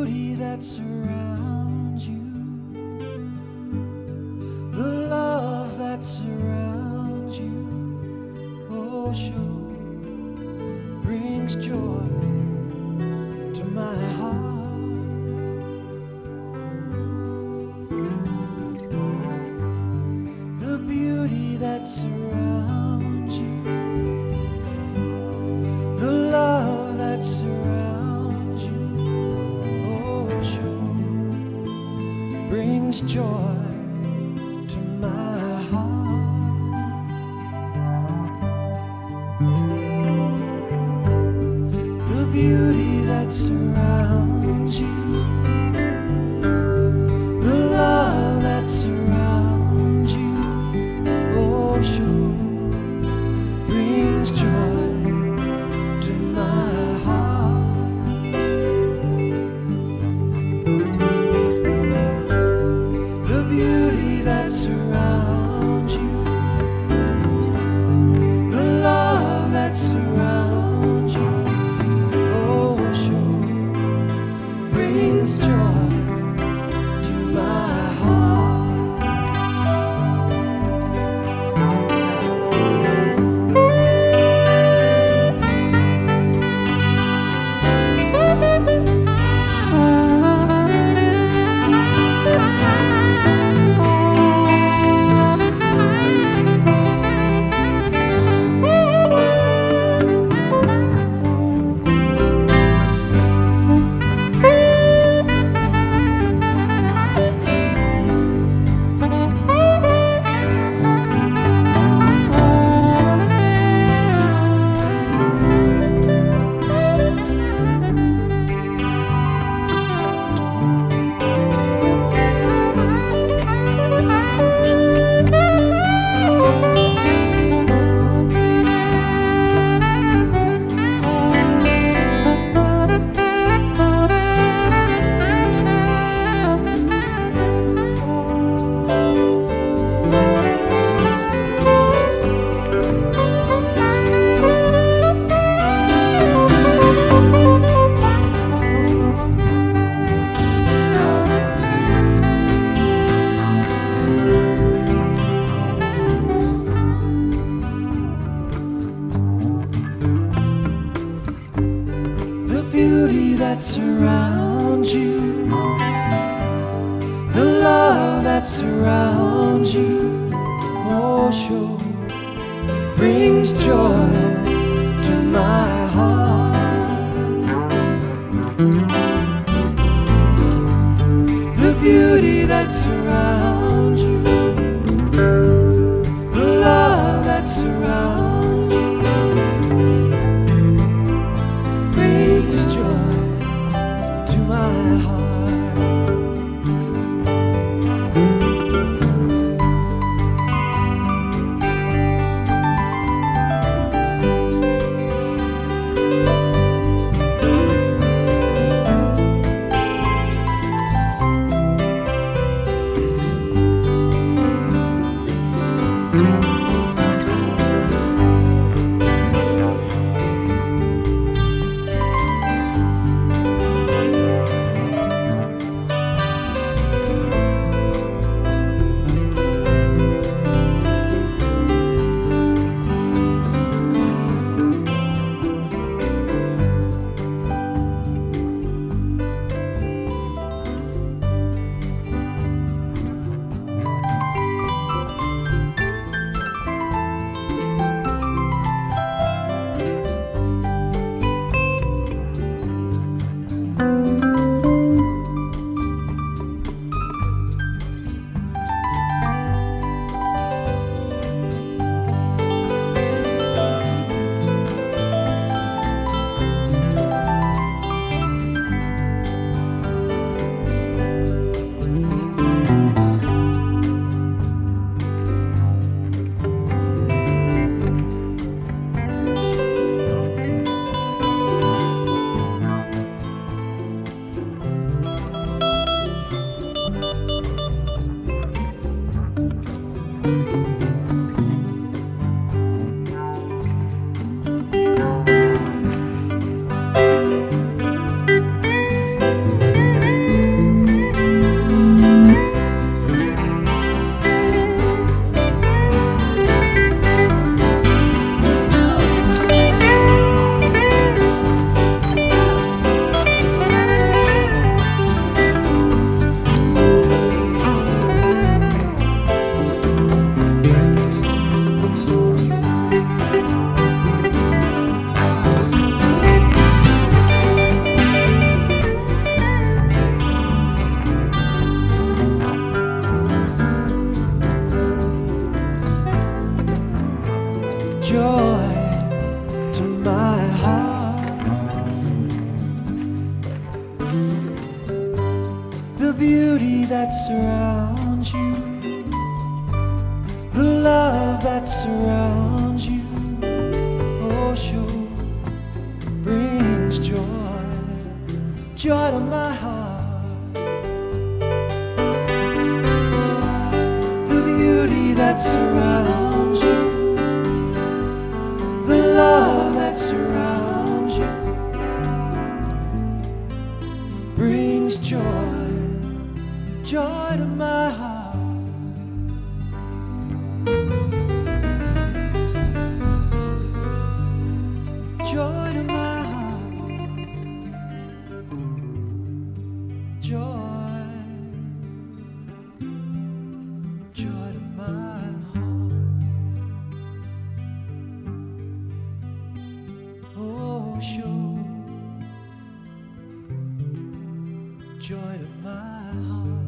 beauty that surrounds you, the love that surrounds you, oh sure brings joy to my heart. The beauty that surrounds you, the love that surrounds you, oh sure brings joy to my heart. The beauty that surrounds you, the love that surrounds you, oh sure brings joy to my heart. The beauty that surrounds you, the love that surrounds you, oh sure brings joy to my heart. The beauty that surrounds you, the love that surrounds you, oh sure brings joy to my heart. The beauty that surrounds you, the love that surrounds you, brings joy to my heart. the beauty that surrounds you, the love that surrounds you, oh sure brings joy, joy to my heart. The beauty that surrounds you, the love that surrounds you, brings joy, joy to my heart. Joy to my heart, joy, joy to my heart. Oh, sure, joy to my heart.